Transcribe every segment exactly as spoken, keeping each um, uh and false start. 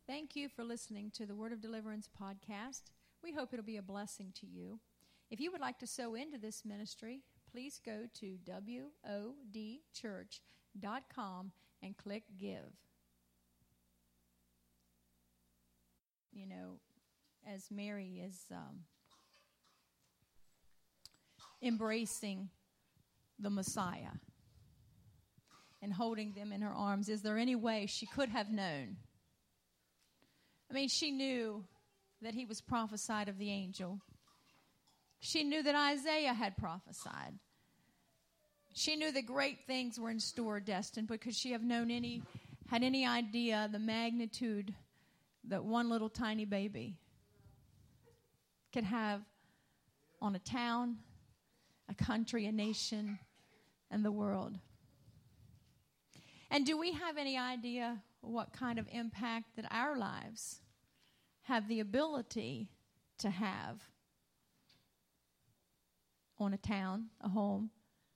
Thank you for listening to the Word of Deliverance podcast. We hope it'll be a blessing to you. If you would like to sow into this ministry, please go to W O D church dot com and click Give. You know, as Mary is um, embracing the Messiah and holding them in her arms, is there any way she could have known? I mean, she knew that he was prophesied of the angel. She knew that Isaiah had prophesied. She knew that great things were in store, destined, but could she have known any, had any idea the magnitude that one little tiny baby could have on a town, a country, a nation, and the world? And do we have any idea what kind of impact that our lives have the ability to have on a town, a home,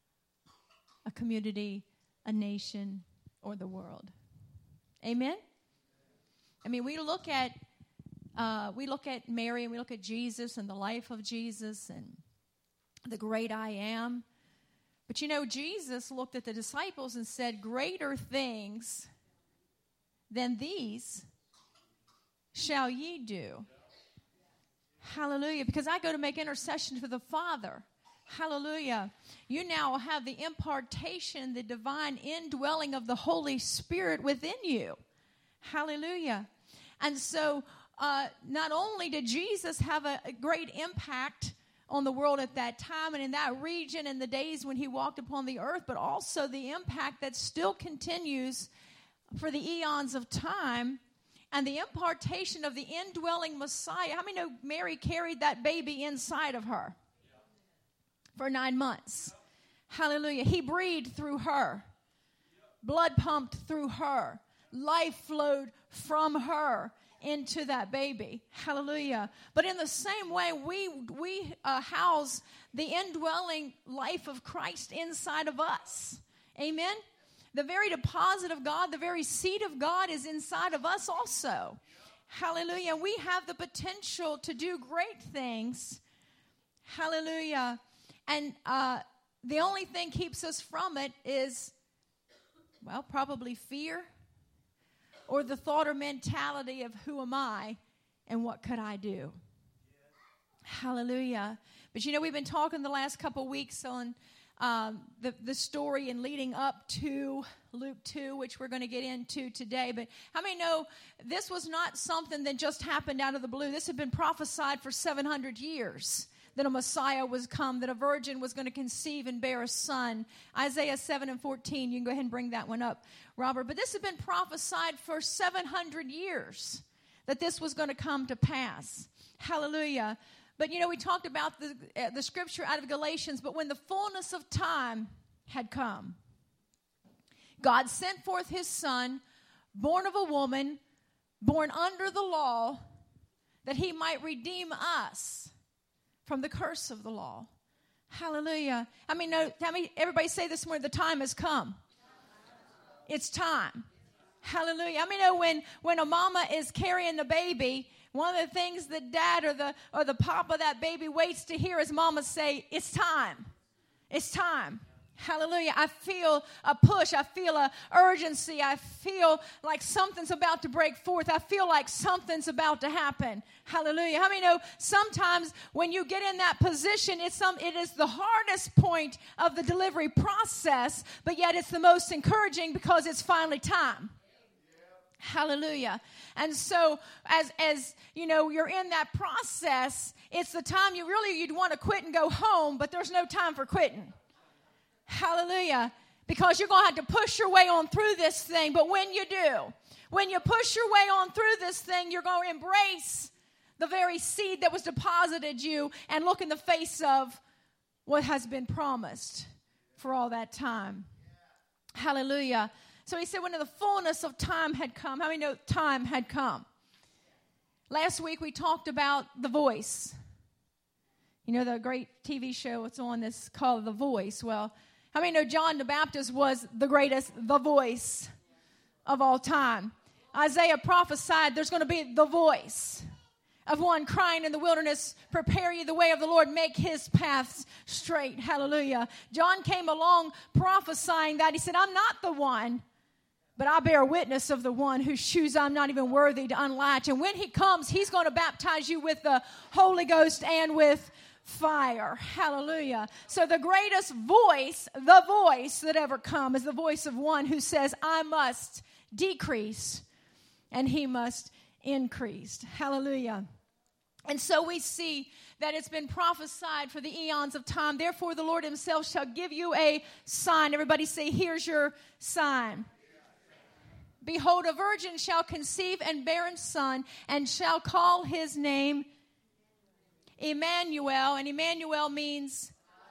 a community, a nation, or the world? Amen? I mean, we look at uh, we look at Mary and we look at Jesus and the life of Jesus and the great I am. But you know, Jesus looked at the disciples and said, greater things than these shall ye do. Hallelujah. Because I go to make intercession for the Father. Hallelujah. You now have the impartation, the divine indwelling of the Holy Spirit within you. Hallelujah. And so uh, not only did Jesus have a, a great impact on the world at that time and in that region in the days when he walked upon the earth, but also the impact that still continues for the eons of time and the impartation of the indwelling Messiah. How many know Mary carried that baby inside of her for nine months? Hallelujah. He breathed through her. Blood pumped through her. Life flowed from her into that baby. Hallelujah. But in the same way, we we uh, house the indwelling life of Christ inside of us. Amen? The very deposit of God, the very seed of God is inside of us also. Hallelujah. We have the potential to do great things. Hallelujah. And uh, the only thing keeps us from it is, well, probably fear, or the thought or mentality of who am I and what could I do? Hallelujah. But you know, we've been talking the last couple weeks on um, the, the story and leading up to Luke two, which we're going to get into today. But how many know this was not something that just happened out of the blue? This had been prophesied for seven hundred years. That a Messiah was come, that a virgin was going to conceive and bear a son. Isaiah seven and fourteen, you can go ahead and bring that one up, Robert. But this had been prophesied for seven hundred years, that this was going to come to pass. Hallelujah. But, you know, we talked about the, uh, the scripture out of Galatians, but when the fullness of time had come, God sent forth his son, born of a woman, born under the law, that he might redeem us from the curse of the law. Hallelujah. I mean, no, tell me, everybody say this morning, the time has come. It's time. Hallelujah. I mean, know when, when a mama is carrying the baby, one of the things that dad or the or the papa of that baby waits to hear is mama say, it's time. It's time. Hallelujah. I feel a push. I feel a urgency. I feel like something's about to break forth. I feel like something's about to happen. Hallelujah. How many know sometimes when you get in that position, it's some it is the hardest point of the delivery process, but yet it's the most encouraging because it's finally time. Hallelujah. And so as, as you know, you're in that process, it's the time you really, you'd want to quit and go home, but there's no time for quitting. Hallelujah. Because you're going to have to push your way on through this thing. But when you do, when you push your way on through this thing, you're going to embrace the very seed that was deposited you and look in the face of what has been promised for all that time. Hallelujah. So he said when the fullness of time had come. How many know time had come? Last week we talked about The Voice. You know the great T V show it's on that's called The Voice. Well, how many know John the Baptist was the greatest, the voice of all time? Isaiah prophesied there's going to be the voice of one crying in the wilderness, prepare ye the way of the Lord, make his paths straight. Hallelujah. John came along prophesying that. He said, I'm not the one, but I bear witness of the one whose shoes I'm not even worthy to unlatch. And when he comes, he's going to baptize you with the Holy Ghost and with fire. Hallelujah. So the greatest voice, the voice that ever come is the voice of one who says, I must decrease and he must increase. Hallelujah. And so we see that it's been prophesied for the eons of time. Therefore, the Lord himself shall give you a sign. Everybody say, here's your sign. Behold, a virgin shall conceive and bear a son, and shall call his name Emmanuel. And Emmanuel means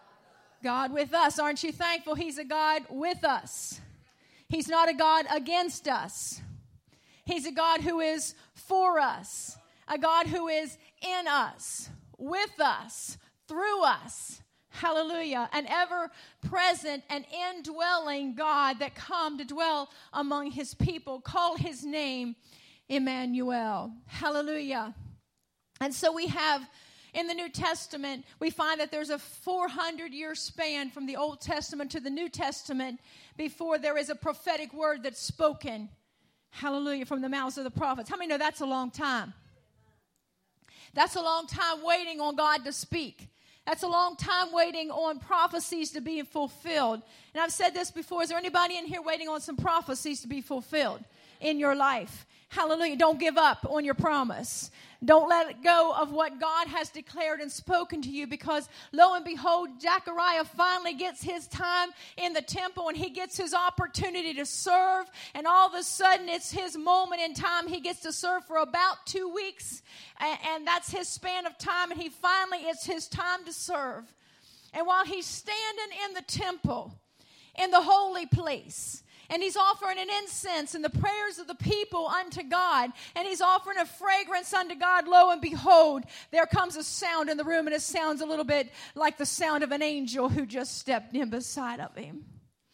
God with us. Aren't you thankful he's a God with us? He's not a God against us. He's a God who is for us. A God who is in us, with us, through us. Hallelujah. An ever-present and indwelling God that come to dwell among his people. Call his name Emmanuel. Hallelujah. And so we have, in the New Testament, we find that there's a four hundred year span from the Old Testament to the New Testament before there is a prophetic word that's spoken. Hallelujah. From the mouths of the prophets. How many know that's a long time? That's a long time waiting on God to speak. That's a long time waiting on prophecies to be fulfilled. And I've said this before. Is there anybody in here waiting on some prophecies to be fulfilled in your life? Hallelujah. Don't give up on your promise. Don't let go of what God has declared and spoken to you, because lo and behold, Zechariah finally gets his time in the temple and he gets his opportunity to serve. And all of a sudden, it's his moment in time. He gets to serve for about two weeks. And, and that's his span of time. And he finally, it's his time to serve. And while he's standing in the temple, in the holy place, and he's offering an incense and the prayers of the people unto God, and he's offering a fragrance unto God, lo and behold, there comes a sound in the room, and it sounds a little bit like the sound of an angel who just stepped in beside of him.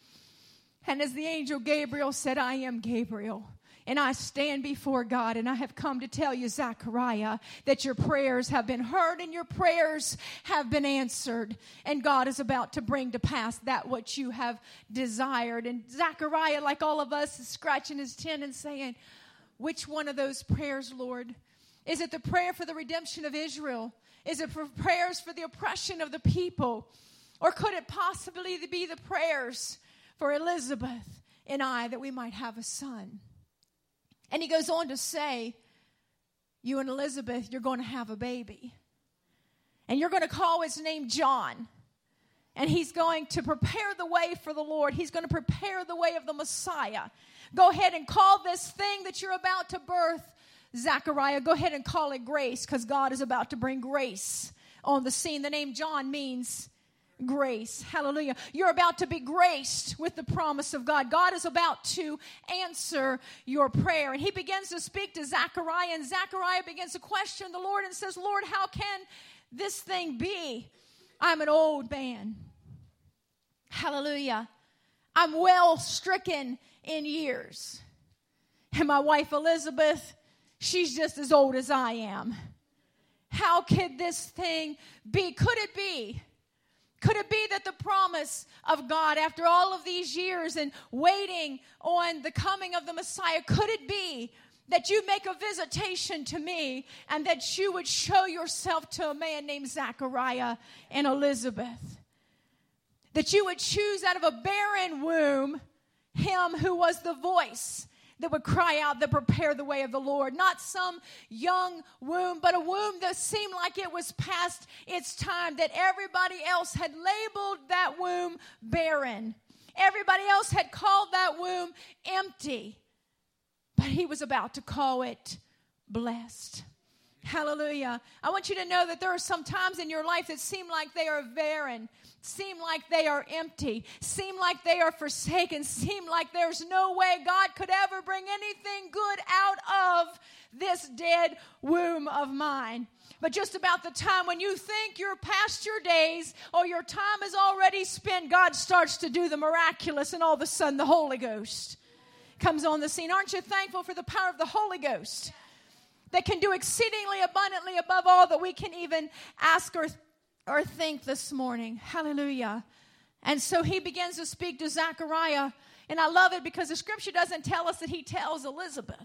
And as the angel Gabriel said, I am Gabriel, and I stand before God, and I have come to tell you, Zechariah, that your prayers have been heard and your prayers have been answered. And God is about to bring to pass that which you have desired. And Zechariah, like all of us, is scratching his chin and saying, which one of those prayers, Lord? Is it the prayer for the redemption of Israel? Is it for prayers for the oppression of the people? Or could it possibly be the prayers for Elizabeth and I, that we might have a son? And he goes on to say, you and Elizabeth, you're going to have a baby. And you're going to call his name John. And he's going to prepare the way for the Lord. He's going to prepare the way of the Messiah. Go ahead and call this thing that you're about to birth, Zechariah, go ahead and call it grace, because God is about to bring grace on the scene. The name John means grace. Hallelujah. You're about to be graced with the promise of God. God is about to answer your prayer. And he begins to speak to Zechariah, and Zechariah begins to question the Lord and says, Lord, how can this thing be? I'm an old man. Hallelujah. I'm well stricken in years. And my wife Elizabeth, she's just as old as I am. How could this thing be? Could it be? Could it be that the promise of God, after all of these years and waiting on the coming of the Messiah, could it be that you make a visitation to me and that you would show yourself to a man named Zechariah and Elizabeth? That you would choose out of a barren womb him who was the voice that would cry out, that prepare the way of the Lord. Not some young womb, but a womb that seemed like it was past its time, that everybody else had labeled that womb barren. Everybody else had called that womb empty. But he was about to call it blessed. Hallelujah. I want you to know that there are some times in your life that seem like they are barren, seem like they are empty, seem like they are forsaken, seem like there's no way God could ever bring anything good out of this dead womb of mine. But just about the time when you think you're past your days or your time is already spent, God starts to do the miraculous, and all of a sudden the Holy Ghost comes on the scene. Aren't you thankful for the power of the Holy Ghost that can do exceedingly abundantly above all that we can even ask or, or think this morning? Hallelujah. And so he begins to speak to Zechariah. And I love it because the scripture doesn't tell us that he tells Elizabeth.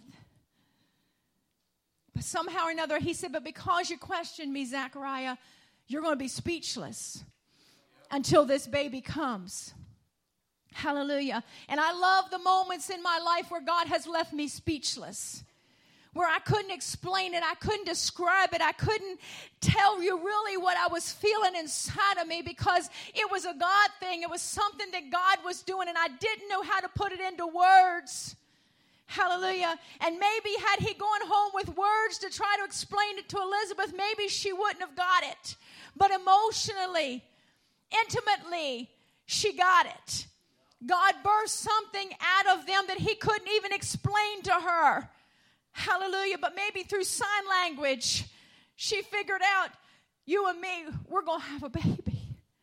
But somehow or another, he said, but because you questioned me, Zechariah, you're going to be speechless until this baby comes. Hallelujah. And I love the moments in my life where God has left me speechless, where I couldn't explain it, I couldn't describe it, I couldn't tell you really what I was feeling inside of me because it was a God thing. It was something that God was doing, and I didn't know how to put it into words. Hallelujah. And maybe had he gone home with words to try to explain it to Elizabeth, maybe she wouldn't have got it. But emotionally, intimately, she got it. God birthed something out of them that he couldn't even explain to her. Hallelujah. But maybe through sign language, she figured out, you and me, we're going to have a baby.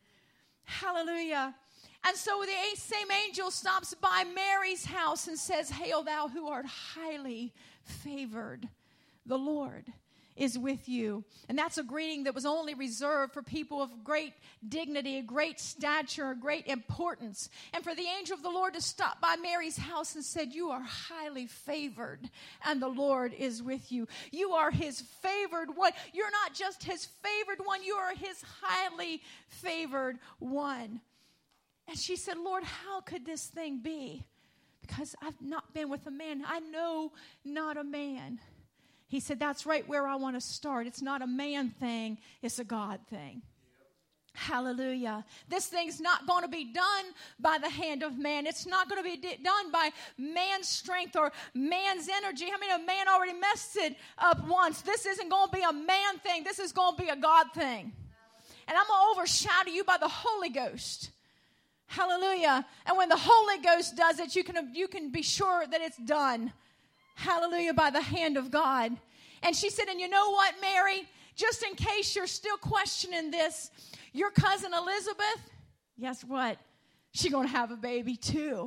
Hallelujah. And so the same angel stops by Mary's house and says, Hail thou who art highly favored. The Lord is with you. And that's a greeting that was only reserved for people of great dignity, great stature, great importance. And for the angel of the Lord to stop by Mary's house and said, you are highly favored, and the Lord is with you. You are his favored one. You're not just his favored one, you are his highly favored one. And she said, Lord, how could this thing be? Because I've not been with a man. I know not a man. He said, that's right where I want to start. It's not a man thing. It's a God thing. Yep. Hallelujah. This thing's not going to be done by the hand of man. It's not going to be d- done by man's strength or man's energy. I mean, a man already messed it up once. This isn't going to be a man thing. This is going to be a God thing. And I'm going to overshadow you by the Holy Ghost. Hallelujah. And when the Holy Ghost does it, you can, you can be sure that it's done. Hallelujah, by the hand of God. And she said, and you know what, Mary? Just in case you're still questioning this, your cousin Elizabeth, guess what? She's going to have a baby too.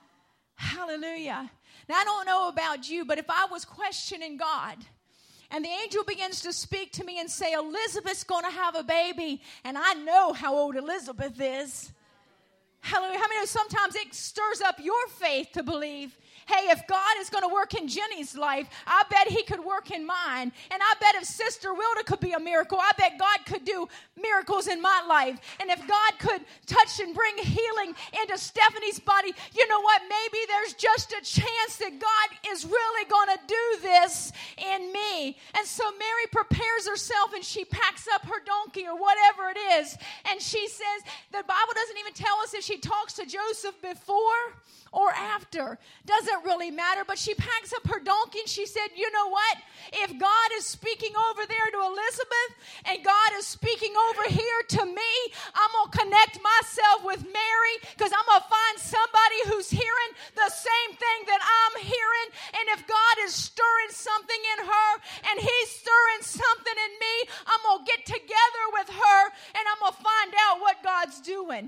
Hallelujah. Now, I don't know about you, but if I was questioning God, and the angel begins to speak to me and say, Elizabeth's going to have a baby, and I know how old Elizabeth is. Hallelujah. How many know sometimes it stirs up your faith to believe, hey, if God is going to work in Jenny's life, I bet he could work in mine. And I bet if Sister Wilda could be a miracle, I bet God could do miracles in my life. And if God could touch and bring healing into Stephanie's body, you know what? Maybe there's just a chance that God is really going to do this in me. And so Mary prepares herself and she packs up her donkey or whatever it is. And she says, the Bible doesn't even tell us if she talks to Joseph before or after. Doesn't really matter, but she packs up her donkey and she said, you know what? If God is speaking over there to Elizabeth and God is speaking over here to me, I'm going to connect myself with Mary because I'm going to find somebody who's hearing the same thing that I'm hearing. And if God is stirring something in her and he's stirring something in me, I'm going to get together with her and I'm going to find out what God's doing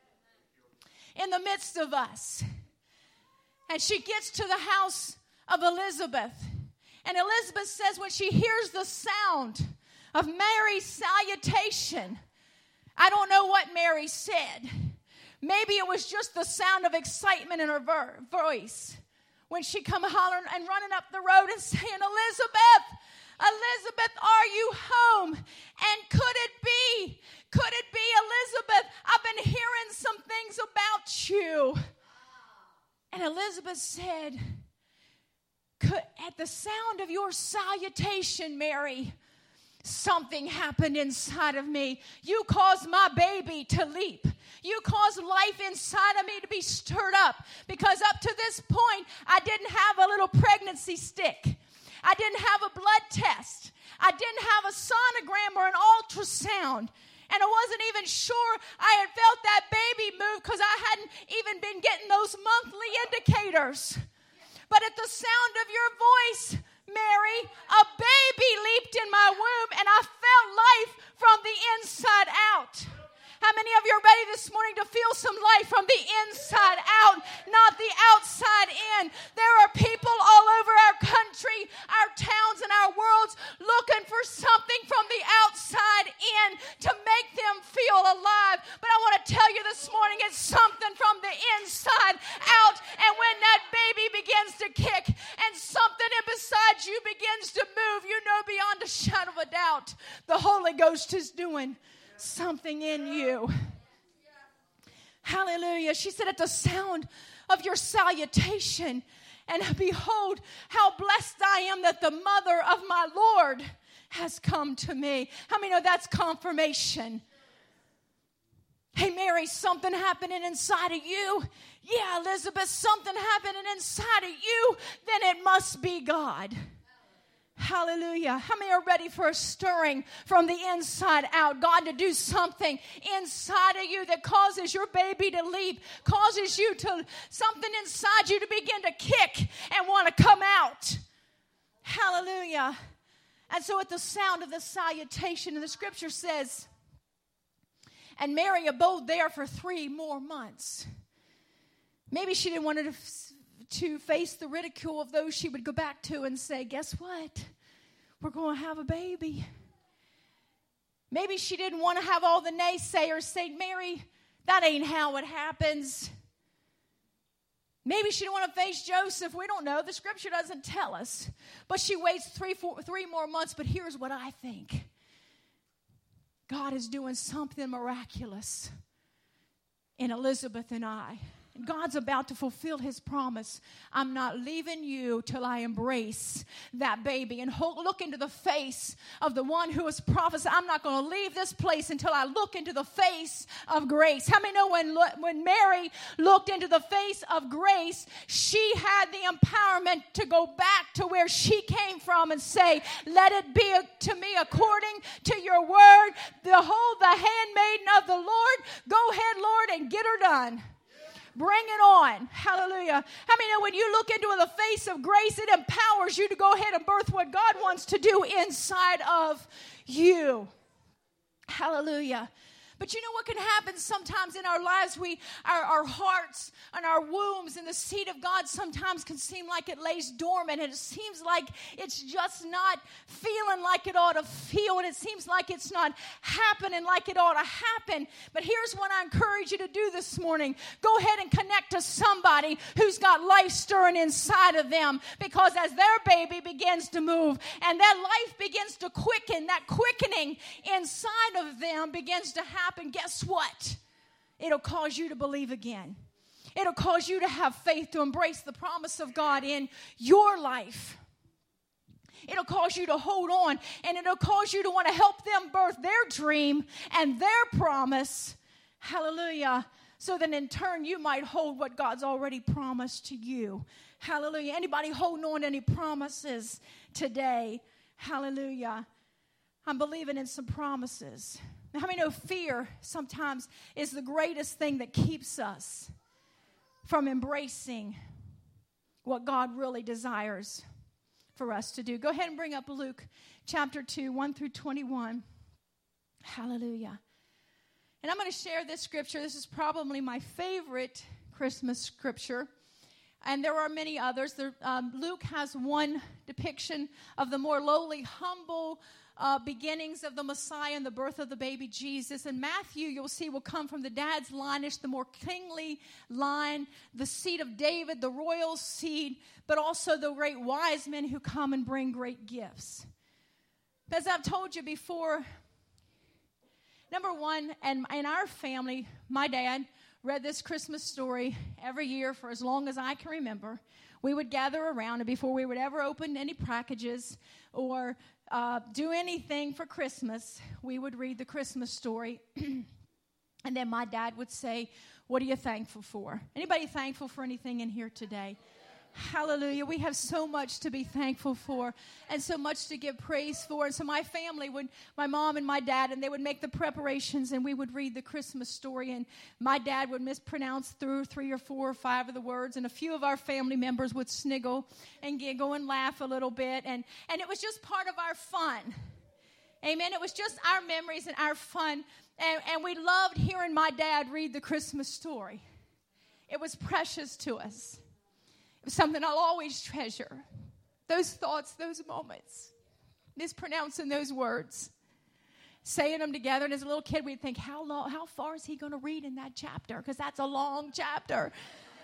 in the midst of us. And she gets to the house of Elizabeth. And Elizabeth says when she hears the sound of Mary's salutation, I don't know what Mary said. Maybe it was just the sound of excitement in her ver- voice when she come hollering and running up the road and saying, Elizabeth, Elizabeth, are you home? And could it be, could it be, Elizabeth, I've been hearing some things about you. And Elizabeth said, at the sound of your salutation, Mary, something happened inside of me. You caused my baby to leap. You caused life inside of me to be stirred up. Because up to this point, I didn't have a little pregnancy stick. I didn't have a blood test. I didn't have a sonogram or an ultrasound. And I wasn't even sure I had felt that baby move because I hadn't even been getting those monthly indicators. But at the sound of your voice, Mary, a baby leaped in my womb and I felt life from the inside out. How many of you are ready this morning to feel some life from the inside out, not the outside in? There kick and something in beside you begins to move, you know beyond a shadow of a doubt the Holy Ghost is doing something in you. Hallelujah. She said, at the sound of your salutation, and behold, how blessed I am that the mother of my Lord has come to me. How many know that's confirmation? Hey, Mary, something happening inside of you. Yeah, Elizabeth, something happening inside of you. Then it must be God. Hallelujah. How many are ready for a stirring from the inside out? God to do something inside of you that causes your baby to leap, causes you to, something inside you to begin to kick and want to come out. Hallelujah. And so at the sound of the salutation, and the scripture says, and Mary abode there for three more months. Maybe she didn't want to to face the ridicule of those she would go back to and say, guess what? We're going to have a baby. Maybe she didn't want to have all the naysayers say, Mary, that ain't how it happens. Maybe she didn't want to face Joseph. We don't know. The scripture doesn't tell us. But she waits three, four, three more months. But here's what I think. God is doing something miraculous in Elizabeth and I. God's about to fulfill his promise. I'm not leaving you till I embrace that baby and hold, look into the face of the one who has prophesied. I'm not going to leave this place until I look into the face of grace. How many know when, when Mary looked into the face of grace, she had the empowerment to go back to where she came from and say, let it be to me according to your word. Behold, the handmaiden of the Lord. Go ahead, Lord, and get her done. Bring it on. Hallelujah. How many know when you look into the face of grace, it empowers you to go ahead and birth what God wants to do inside of you. Hallelujah. But you know what can happen sometimes in our lives? We, our, our hearts and our wombs and the seed of God sometimes can seem like it lays dormant, and it seems like it's just not feeling like it ought to feel, and it seems like it's not happening like it ought to happen. But here's what I encourage you to do this morning. Go ahead and connect to somebody who's got life stirring inside of them, because as their baby begins to move and that life begins to quicken, that quickening inside of them begins to happen. And guess what? It'll cause you to believe again. It'll cause you to have faith to embrace the promise of God in your life. It'll cause you to hold on, and it'll cause you to want to help them birth their dream and their promise. Hallelujah. So then in turn you might hold what God's already promised to you. Hallelujah. Anybody holding on to any promises today? Hallelujah. I'm believing in some promises. How many know fear sometimes is the greatest thing that keeps us from embracing what God really desires for us to do? Go ahead and bring up Luke chapter two, one through twenty-one. Hallelujah. And I'm going to share this scripture. This is probably my favorite Christmas scripture. And there are many others. There, um, Luke has one depiction of the more lowly, humble Uh, beginnings of the Messiah and the birth of the baby Jesus. And Matthew, you'll see, will come from the dad's lineage, the more kingly line, the seed of David, the royal seed, but also the great wise men who come and bring great gifts. As I've told you before, number one, and in our family, my dad read this Christmas story every year for as long as I can remember. We would gather around, and before we would ever open any packages or uh, do anything for Christmas, we would read the Christmas story. And then my dad would say, what are you thankful for? Anybody thankful for anything in here today? Hallelujah. We have so much to be thankful for and so much to give praise for. And so my family would, my mom and my dad, and they would make the preparations, and we would read the Christmas story. And my dad would mispronounce through three or four or five of the words. And a few of our family members would sniggle and giggle and laugh a little bit. And, and it was just part of our fun. Amen. It was just our memories and our fun. And, and we loved hearing my dad read the Christmas story. It was precious to us. It was something I'll always treasure. Those thoughts, those moments, mispronouncing those words, saying them together. And as a little kid, we'd think, how long, how far is he going to read in that chapter? Because that's a long chapter.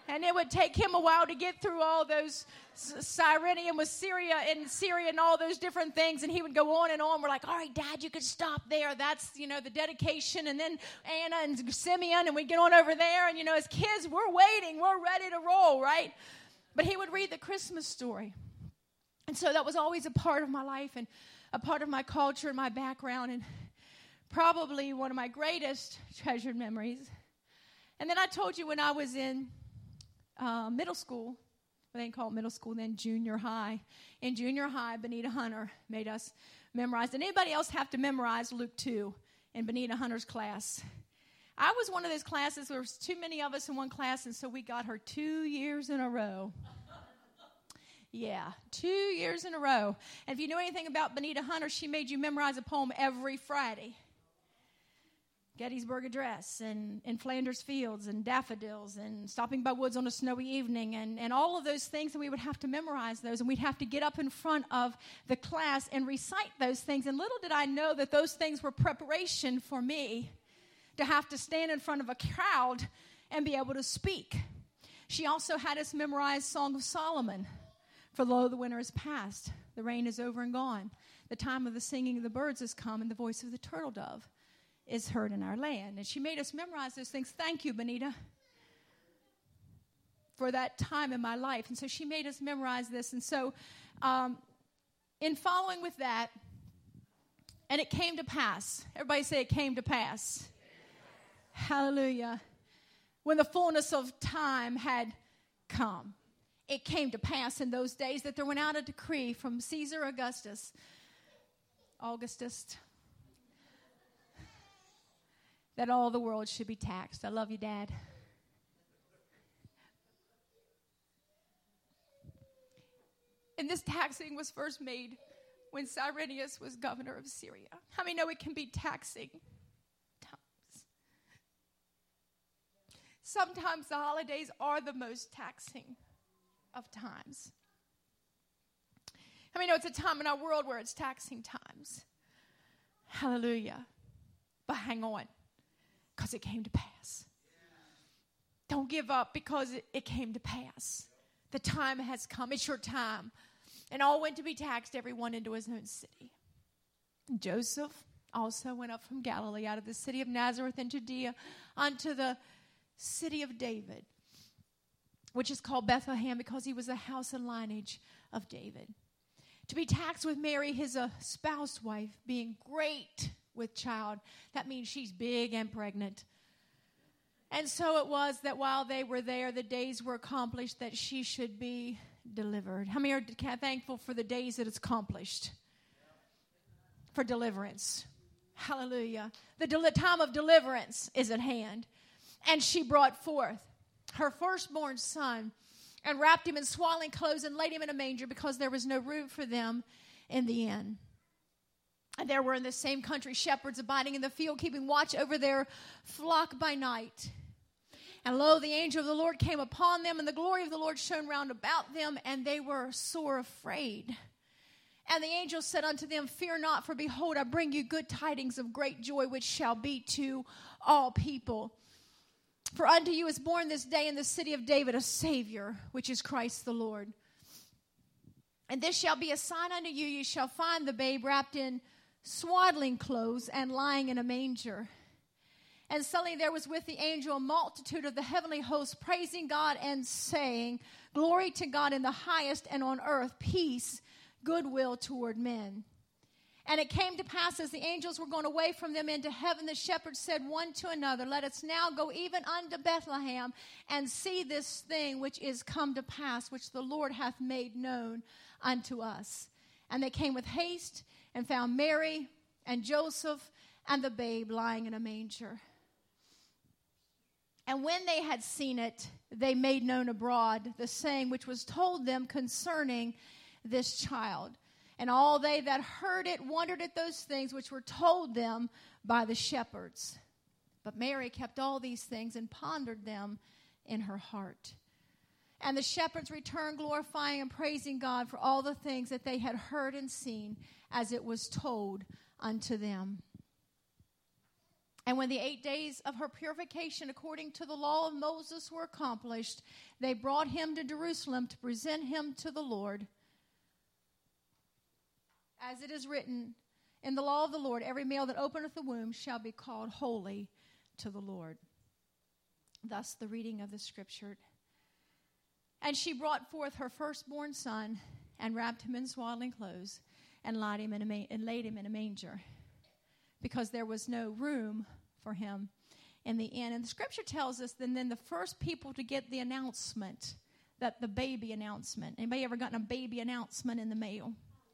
And it would take him a while to get through all those Cyrenium with Syria and Syria and all those different things. And he would go on and on. We're like, all right, Dad, you could stop there. That's, you know, the dedication. And then Anna and Simeon, and we'd get on over there. And, you know, as kids, we're waiting. We're ready to roll, right? But he would read the Christmas story. And so that was always a part of my life and a part of my culture and my background. And probably one of my greatest treasured memories. And then I told you when I was in Uh, middle school, they didn't call it middle school then, junior high. In junior high, Benita Hunter made us memorize. Did anybody else have to memorize Luke two in Benita Hunter's class? I was one of those classes, there was too many of us in one class, and so we got her two years in a row. Yeah, two years in a row. And if you know anything about Benita Hunter, she made you memorize a poem every Friday. Gettysburg Address, and in Flanders Fields, and Daffodils, and Stopping by Woods on a Snowy Evening, and, and all of those things, and we would have to memorize those, and we'd have to get up in front of the class and recite those things. And little did I know that those things were preparation for me to have to stand in front of a crowd and be able to speak. She also had us memorize Song of Solomon. For lo, the winter is past, the rain is over and gone, the time of the singing of the birds has come, and the voice of the turtle dove is heard in our land. And she made us memorize those things. Thank you, Benita, for that time in my life. And so she made us memorize this. And so um, in following with that, and it came to pass. Everybody say it came to pass. Hallelujah. When the fullness of time had come, it came to pass in those days that there went out a decree from Caesar Augustus, Augustus, that all the world should be taxed. I love you, Dad. And this taxing was first made when Cyrenius was governor of Syria. How many know it can be taxing times? Sometimes the holidays are the most taxing of times. How many know it's a time in our world where it's taxing times? Hallelujah. But hang on, because it came to pass. Don't give up because it, it came to pass. The time has come. It's your time. And all went to be taxed, everyone into his own city. And Joseph also went up from Galilee, out of the city of Nazareth in Judea, unto the city of David, which is called Bethlehem, because he was the house and lineage of David, to be taxed with Mary, his uh, spouse wife, being great with child. That means she's big and pregnant. And so it was that while they were there, the days were accomplished that she should be delivered. How many are thankful for the days that it's accomplished? For deliverance. Hallelujah. The del- time of deliverance is at hand. And she brought forth her firstborn son and wrapped him in swaddling clothes and laid him in a manger, because there was no room for them in the inn. And there were in the same country shepherds abiding in the field, keeping watch over their flock by night. And lo, the angel of the Lord came upon them, and the glory of the Lord shone round about them, and they were sore afraid. And the angel said unto them, Fear not, for behold, I bring you good tidings of great joy, which shall be to all people. For unto you is born this day in the city of David a Savior, which is Christ the Lord. And this shall be a sign unto you, you shall find the babe wrapped in swaddling clothes and lying in a manger. And suddenly there was with the angel a multitude of the heavenly hosts, praising God and saying, Glory to God in the highest, and on earth peace, goodwill toward men. And it came to pass, as the angels were gone away from them into heaven, the shepherds said one to another, Let us now go even unto Bethlehem, and see this thing which is come to pass, which the Lord hath made known unto us. And they came with haste, and found Mary and Joseph and the babe lying in a manger. And when they had seen it, they made known abroad the saying which was told them concerning this child. And all they that heard it wondered at those things which were told them by the shepherds. But Mary kept all these things and pondered them in her heart. And the shepherds returned, glorifying and praising God for all the things that they had heard and seen, as it was told unto them. And when the eight days of her purification according to the law of Moses were accomplished, they brought him to Jerusalem to present him to the Lord. As it is written in the law of the Lord, every male that openeth the womb shall be called holy to the Lord. Thus the reading of the scripture. And she brought forth her firstborn son and wrapped him in swaddling clothes and laid him in a, ma- and laid him in a manger, because there was no room for him in the inn. And the scripture tells us that then the first people to get the announcement, that the baby announcement. Anybody ever gotten a baby announcement in the mail?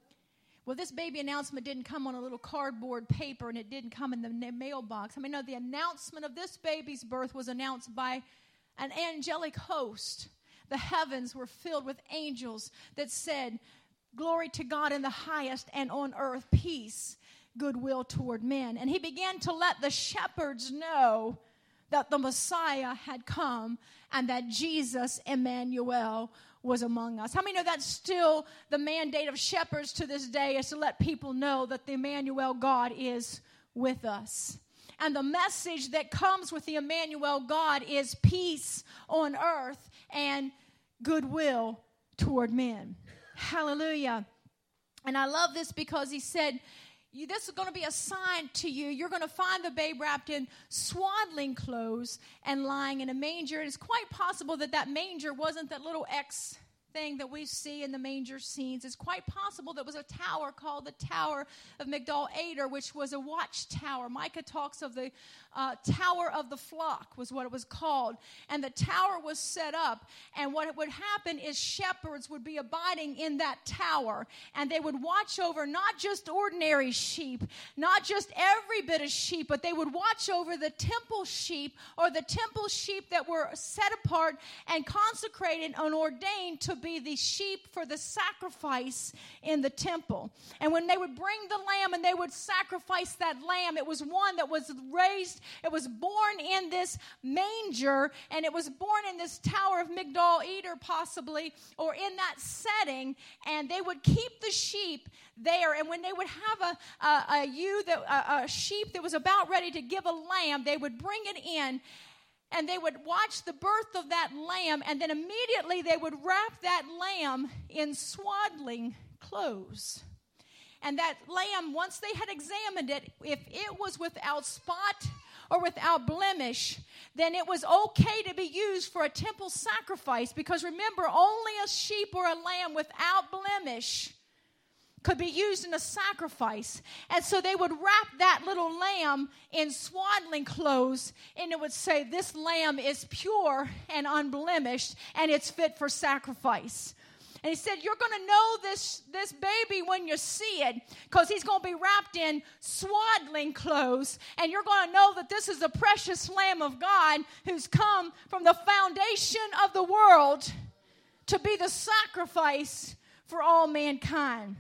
Well, this baby announcement didn't come on a little cardboard paper, and it didn't come in the mailbox. I mean, no, the announcement of this baby's birth was announced by an angelic host. The heavens were filled with angels that said, "Glory to God in the highest, and on earth peace, goodwill toward men." And he began to let the shepherds know that the Messiah had come and that Jesus, Emmanuel, was among us. How many know that's still the mandate of shepherds to this day, is to let people know that the Emmanuel God is with us? And the message that comes with the Emmanuel God is peace on earth and goodwill toward men. Hallelujah. And I love this because he said, You, this is going to be a sign to you. You're going to find the babe wrapped in swaddling clothes and lying in a manger. It's quite possible that that manger wasn't that little X thing that we see in the manger scenes. It's quite possible there was a tower called the Tower of Migdal Eder, which was a watchtower. Micah talks of the uh, Tower of the Flock was what it was called. And the tower was set up. And what would happen is shepherds would be abiding in that tower. And they would watch over not just ordinary sheep, not just every bit of sheep, but they would watch over the temple sheep, or the temple sheep that were set apart and consecrated and ordained to be the sheep for the sacrifice in the temple. And when they would bring the lamb and they would sacrifice that lamb, it was one that was raised, it was born in this manger, and it was born in this Tower of Migdal Eder possibly, or in that setting, and they would keep the sheep there. And when they would have a, a, a ewe, that, a, a sheep that was about ready to give a lamb, they would bring it in, and they would watch the birth of that lamb, and then immediately they would wrap that lamb in swaddling clothes. And that lamb, once they had examined it, if it was without spot or without blemish, then it was okay to be used for a temple sacrifice. Because remember, only a sheep or a lamb without blemish could be used in a sacrifice. And so they would wrap that little lamb in swaddling clothes, and it would say, this lamb is pure and unblemished, and it's fit for sacrifice. And he said, you're going to know this, this baby when you see it, because he's going to be wrapped in swaddling clothes, and you're going to know that this is the precious Lamb of God who's come from the foundation of the world to be the sacrifice for all mankind.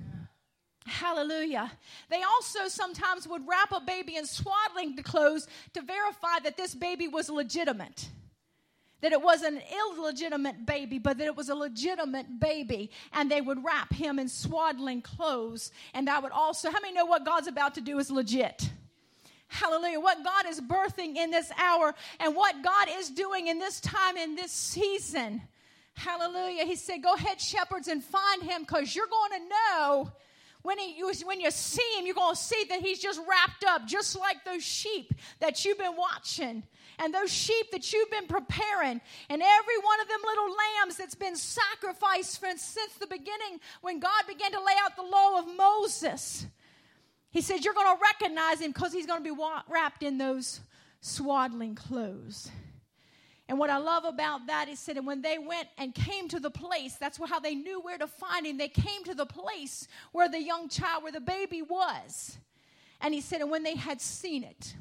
Hallelujah. They also sometimes would wrap a baby in swaddling clothes to verify that this baby was legitimate. That it wasn't an illegitimate baby, but that it was a legitimate baby. And they would wrap him in swaddling clothes. And that would also, how many know what God's about to do is legit? Hallelujah. What God is birthing in this hour, and what God is doing in this time, in this season. Hallelujah. He said, go ahead, shepherds, and find him, because you're going to know. When, he, you, when you see him, you're going to see that he's just wrapped up, just like those sheep that you've been watching, and those sheep that you've been preparing, and every one of them little lambs that's been sacrificed from, since the beginning when God began to lay out the law of Moses. He said, you're going to recognize him because he's going to be wa- wrapped in those swaddling clothes. And what I love about that, he said, and when they went and came to the place, that's how they knew where to find him. They came to the place where the young child, where the baby was. And he said, and when they had seen it,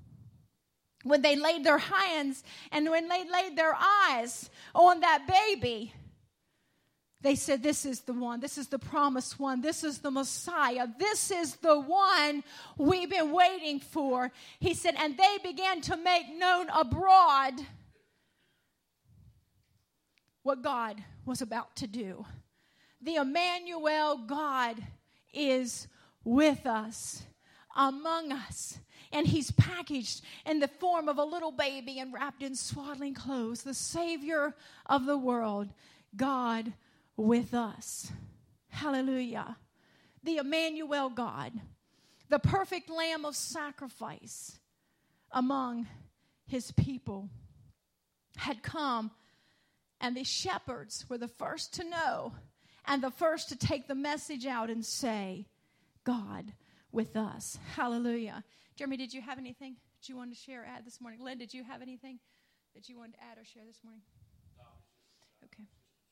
when they laid their hands and when they laid their eyes on that baby, they said, this is the one. This is the promised one. This is the Messiah. This is the one we've been waiting for. He said, and they began to make known abroad what God was about to do. The Emmanuel God is with us. among us. And he's packaged in the form of a little baby and wrapped in swaddling clothes, the Savior of the world, God with us. Hallelujah. The Emmanuel God, the perfect Lamb of sacrifice among his people, had come, and the shepherds were the first to know and the first to take the message out and say, God with us. Hallelujah. Jeremy, did you have anything that you wanted to share or add this morning? Lynn, did you have anything that you wanted to add or share this morning? Okay.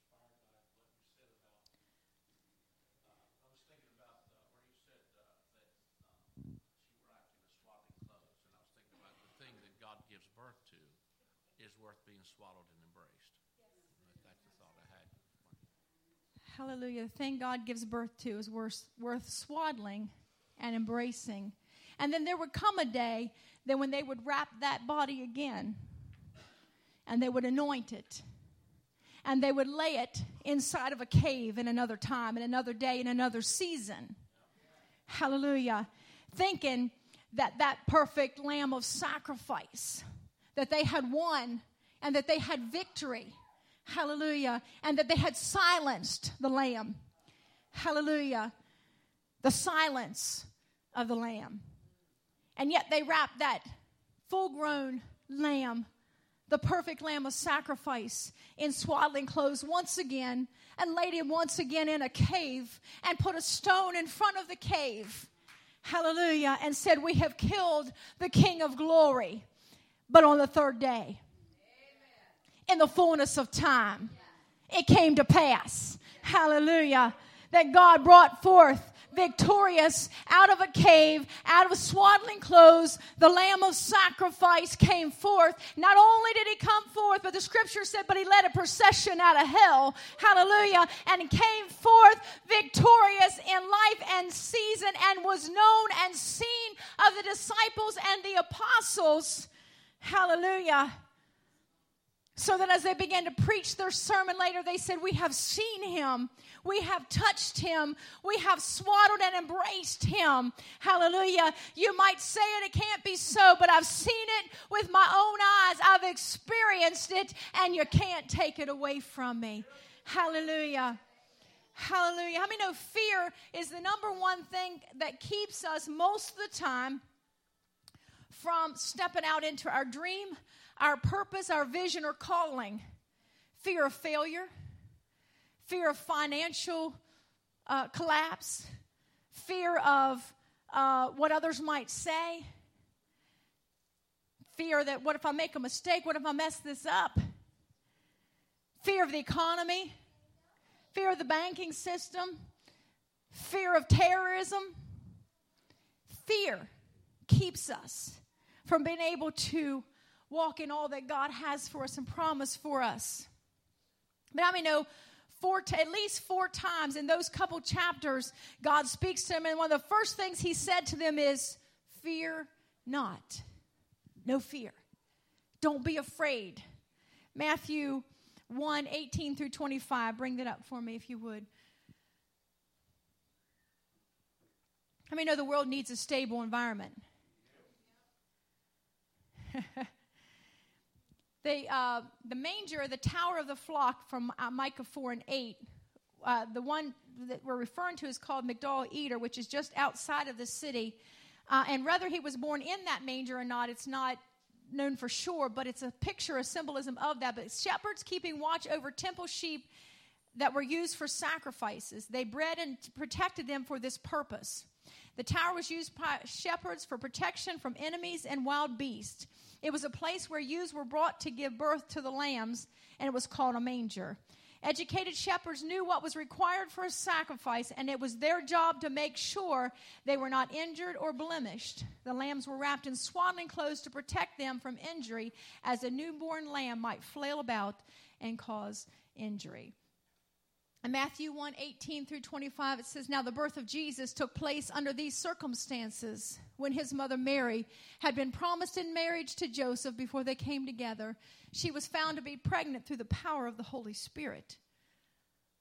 Being swaddled and embraced. Yes. That's the thought I had. Hallelujah. The thing God gives birth to is worth, worth swaddling and embracing. And then there would come a day that when they would wrap that body again, and they would anoint it, and they would lay it inside of a cave in another time, in another day, in another season. Hallelujah. Thinking that that perfect Lamb of sacrifice, that they had won, and that they had victory. Hallelujah. And that they had silenced the Lamb. Hallelujah. The silence of the Lamb. And yet they wrapped that full-grown Lamb, the perfect Lamb of sacrifice, in swaddling clothes once again, and laid him once again in a cave, and put a stone in front of the cave. Hallelujah. And said, we have killed the King of glory. But on the third day, in the fullness of time, it came to pass, hallelujah, that God brought forth victorious out of a cave, out of swaddling clothes. The Lamb of sacrifice came forth. Not only did he come forth, but the scripture said, but he led a procession out of hell, hallelujah, and came forth victorious in life and season, and was known and seen of the disciples and the apostles. Hallelujah. So that as they began to preach their sermon later, they said, we have seen him. We have touched him. We have swaddled and embraced him. Hallelujah. You might say it, it can't be so, but I've seen it with my own eyes. I've experienced it, and you can't take it away from me. Hallelujah. Hallelujah. How many know fear is the number one thing that keeps us most of the time from stepping out into our dream, our purpose, our vision, or calling? Fear of failure, fear of financial uh, collapse, fear of uh, what others might say, fear that what if I make a mistake, what if I mess this up, fear of the economy, fear of the banking system, fear of terrorism. Fear keeps us from being able to walk in all that God has for us and promised for us. But I mean, know four t- at least four times in those couple chapters, God speaks to them, and one of the first things he said to them is, fear not. No fear. Don't be afraid. Matthew one, eighteen through twenty-five. Bring that up for me if you would. How many know the world needs a stable environment? the, uh, the manger, the tower of the flock from uh, Micah four and eight, uh, the one that we're referring to is called Migdal Eder, which is just outside of the city. Uh, and whether he was born in that manger or not, it's not known for sure, but it's a picture, a symbolism of that. But shepherds keeping watch over temple sheep that were used for sacrifices. They bred and protected them for this purpose. The tower was used by shepherds for protection from enemies and wild beasts. It was a place where ewes were brought to give birth to the lambs, and it was called a manger. Educated shepherds knew what was required for a sacrifice, and it was their job to make sure they were not injured or blemished. The lambs were wrapped in swaddling clothes to protect them from injury, as a newborn lamb might flail about and cause injury. In Matthew one, eighteen through twenty-five, it says, now the birth of Jesus took place under these circumstances when his mother Mary had been promised in marriage to Joseph before they came together. She was found to be pregnant through the power of the Holy Spirit.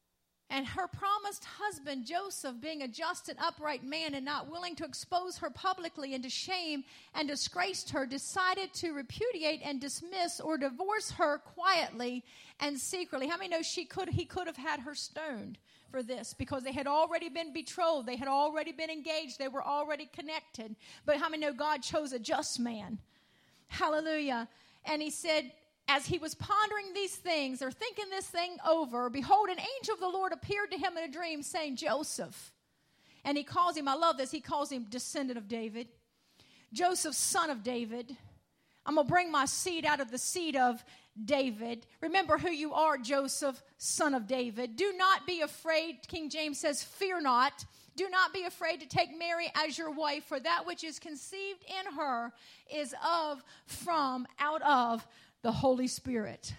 And her promised husband, Joseph, being a just and upright man and not willing to expose her publicly into shame and disgraced her, decided to repudiate and dismiss or divorce her quietly and secretly. How many know she could? He could have had her stoned for this because they had already been betrothed. They had already been engaged. They were already connected. But how many know God chose a just man? Hallelujah. And he said, as he was pondering these things or thinking this thing over, behold, an angel of the Lord appeared to him in a dream saying, Joseph. And he calls him, I love this, he calls him descendant of David. Joseph, son of David. I'm going to bring my seed out of the seed of David. Remember who you are, Joseph, son of David. Do not be afraid. King James says, fear not. Do not be afraid to take Mary as your wife, for that which is conceived in her is of, from, out of the Holy Spirit.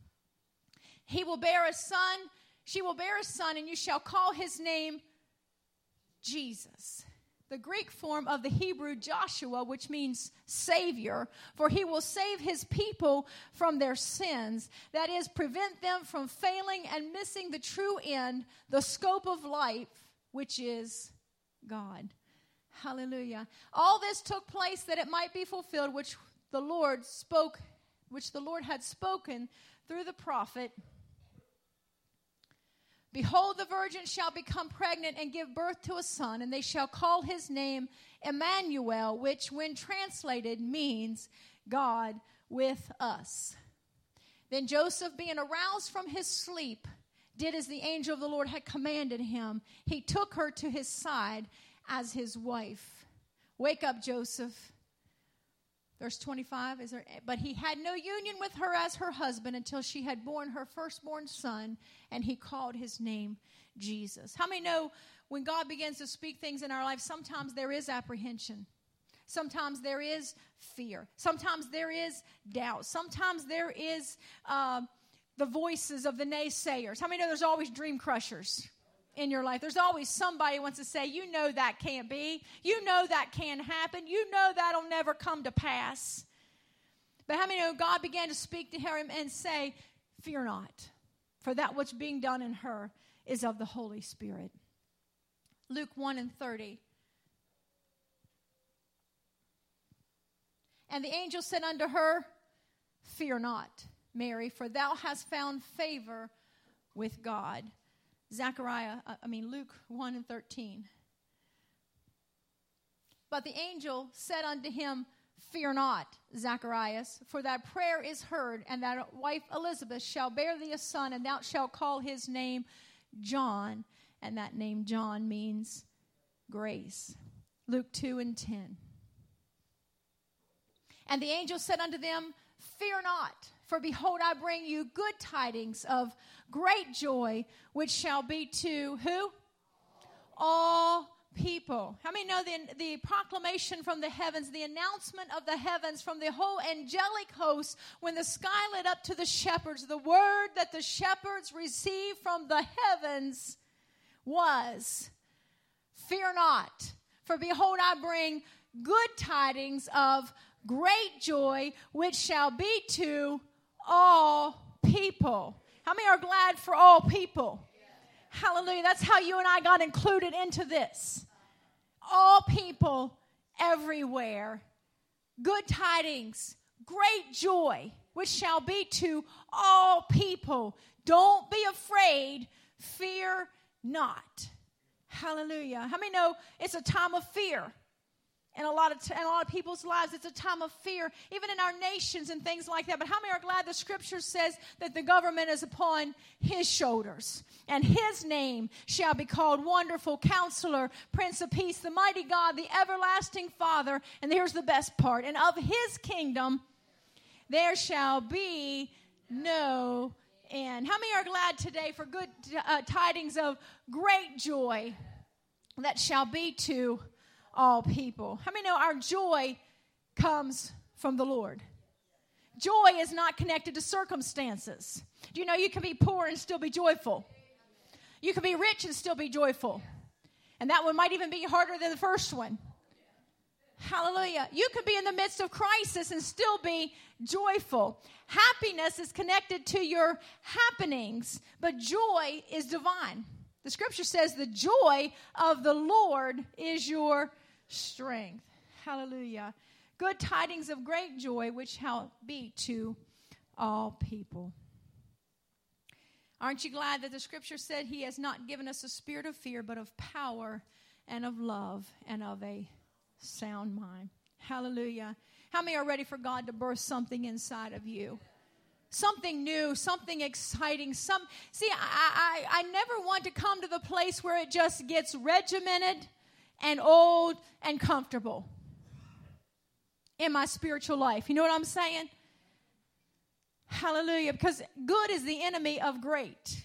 He will bear a son, she will bear a son, and you shall call his name Jesus. The Greek form of the Hebrew Joshua, which means Savior, for he will save his people from their sins. That is, prevent them from failing and missing the true end, the scope of life, which is God. Hallelujah. All this took place that it might be fulfilled, which the Lord spoke which the Lord had spoken through the prophet. Behold, the virgin shall become pregnant and give birth to a son, and they shall call his name Emmanuel, which when translated means God with us. Then Joseph, being aroused from his sleep, did as the angel of the Lord had commanded him. He took her to his side as his wife. Wake up, Joseph. Verse twenty-five, is there, but he had no union with her as her husband until she had borne her firstborn son, and he called his name Jesus. How many know when God begins to speak things in our life, sometimes there is apprehension. Sometimes there is fear. Sometimes there is doubt. Sometimes there is uh, the voices of the naysayers. How many know there's always dream crushers in your life? There's always somebody who wants to say, you know that can't be. You know that can't happen. You know that'll never come to pass. But how many know God began to speak to her and say, fear not, for that which being done in her is of the Holy Spirit. Luke one and thirty. And the angel said unto her, fear not, Mary, for thou hast found favor with God. Zechariah, I mean Luke one and thirteen. But the angel said unto him, fear not, Zacharias, for thy prayer is heard, and thy wife Elizabeth shall bear thee a son, and thou shalt call his name John. And that name John means grace. Luke two and ten. And the angel said unto them, fear not, for behold, I bring you good tidings of great joy, which shall be to who? All people. How many know the, the proclamation from the heavens, the announcement of the heavens from the whole angelic host when the sky lit up to the shepherds, the word that the shepherds received from the heavens was, fear not, for behold, I bring good tidings of great joy, which shall be to all people. How many are glad for all people? Yeah. Hallelujah. That's how you and I got included into this. All people everywhere. Good tidings, great joy, which shall be to all people. Don't be afraid. Fear not. Hallelujah. How many know it's a time of fear? In a lot of t- in a lot of people's lives, it's a time of fear, even in our nations and things like that. But how many are glad the Scripture says that the government is upon his shoulders, and his name shall be called Wonderful Counselor, Prince of Peace, the Mighty God, the Everlasting Father. And here's the best part: and of his kingdom there shall be no end. How many are glad today for good uh, tidings of great joy that shall be to all people? How many know our joy comes from the Lord? Joy is not connected to circumstances. Do you know you can be poor and still be joyful? You can be rich and still be joyful. And that one might even be harder than the first one. Hallelujah. You could be in the midst of crisis and still be joyful. Happiness is connected to your happenings, but joy is divine. The scripture says the joy of the Lord is your strength. Hallelujah. Good tidings of great joy, which shall be to all people. Aren't you glad that the scripture said he has not given us a spirit of fear, but of power and of love and of a sound mind? Hallelujah. How many are ready for God to birth something inside of you? Something new, something exciting. Some See, I, I, I never want to come to the place where it just gets regimented and old and comfortable in my spiritual life. You know what I'm saying? Hallelujah. Because good is the enemy of great.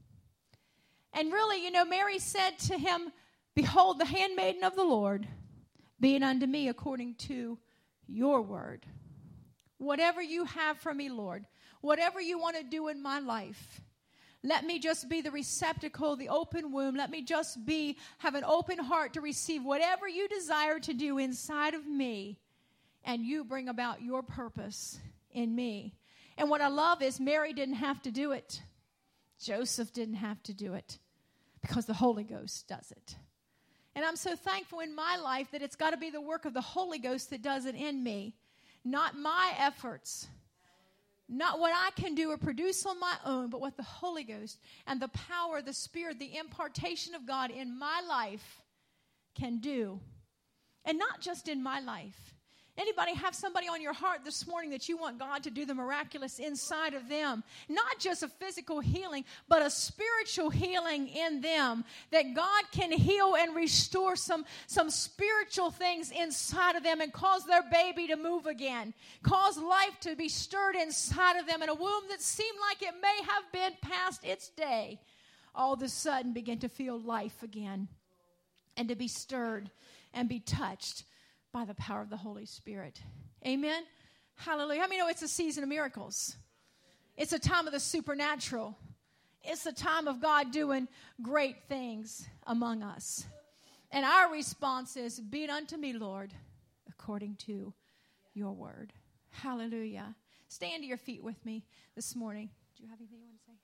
And really, you know, Mary said to him, behold, the handmaiden of the Lord, be it unto me according to your word. Whatever you have for me, Lord, whatever you want to do in my life, let me just be the receptacle, the open womb. Let me just be, have an open heart to receive whatever you desire to do inside of me, and you bring about your purpose in me. And what I love is Mary didn't have to do it. Joseph didn't have to do it, because the Holy Ghost does it. And I'm so thankful in my life that it's got to be the work of the Holy Ghost that does it in me, not my efforts, not what I can do or produce on my own, but what the Holy Ghost and the power, the Spirit, the impartation of God in my life can do. And not just in my life. Anybody have somebody on your heart this morning that you want God to do the miraculous inside of them? Not just a physical healing, but a spiritual healing in them. That God can heal and restore some, some spiritual things inside of them and cause their baby to move again. Cause life to be stirred inside of them in a womb that seemed like it may have been past its day. All of a sudden begin to feel life again. And to be stirred and be touched by the power of the Holy Spirit. Amen? Hallelujah. How many know it's a season of miracles? It's a time of the supernatural. It's the time of God doing great things among us. And our response is, be it unto me, Lord, according to your word. Hallelujah. Stand to your feet with me this morning. Do you have anything you want to say?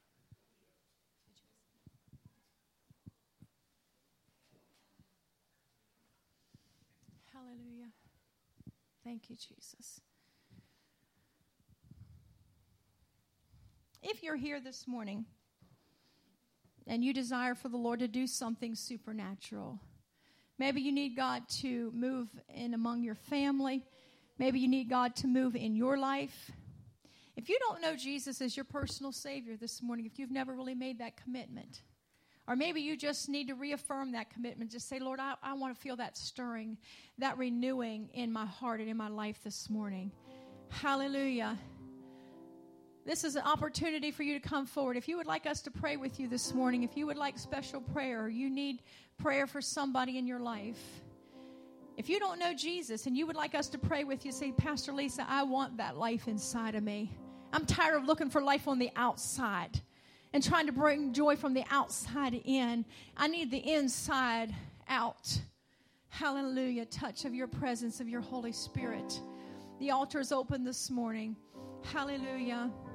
Hallelujah. Thank you, Jesus. If you're here this morning and you desire for the Lord to do something supernatural, maybe you need God to move in among your family. Maybe you need God to move in your life. If you don't know Jesus as your personal Savior this morning, if you've never really made that commitment, or maybe you just need to reaffirm that commitment. Just say, Lord, I, I want to feel that stirring, that renewing in my heart and in my life this morning. Hallelujah. This is an opportunity for you to come forward. If you would like us to pray with you this morning, if you would like special prayer, or you need prayer for somebody in your life, if you don't know Jesus and you would like us to pray with you, say, Pastor Lisa, I want that life inside of me. I'm tired of looking for life on the outside and trying to bring joy from the outside in. I need the inside out. Hallelujah. Touch of your presence, of your Holy Spirit. The altar is open this morning. Hallelujah.